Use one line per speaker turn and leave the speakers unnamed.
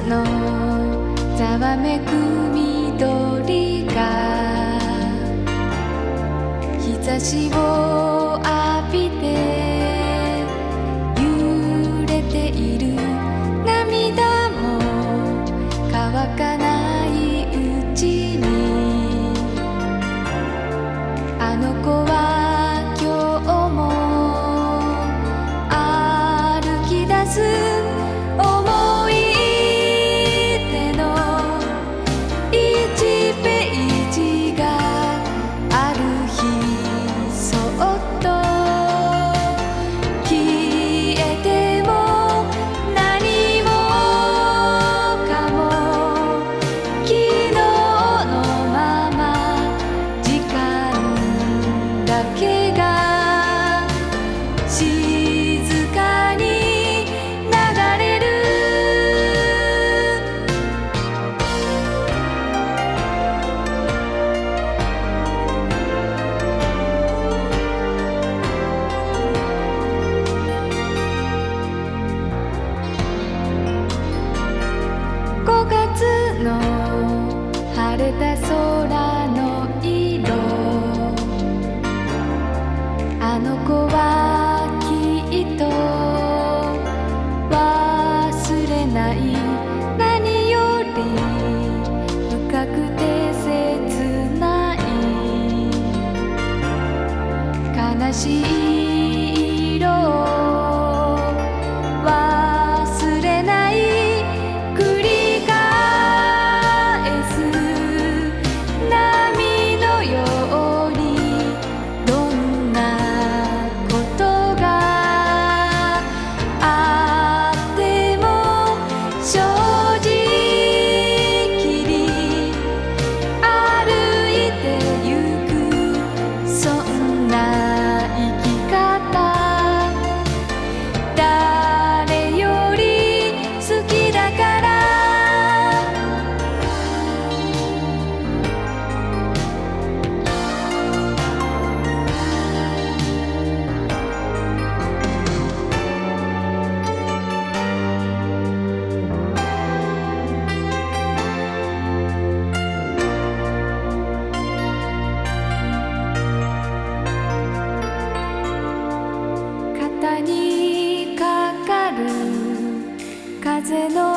のざわめく緑が日差しを浴びて揺れている。涙も乾かないうちにあの子は今日も歩き出す。思い出の1ページがある日そっと消えても何もかも昨日のまま時間だけが静かに流れる。5月の晴れた空の色、あの子はきっと忘れない。何より深くて切ない悲しい色を忘れない。繰り返す波のようにどんなことがあっても正直に歩いてゆく。そんな生き方誰より好きだから。肩にかかる風の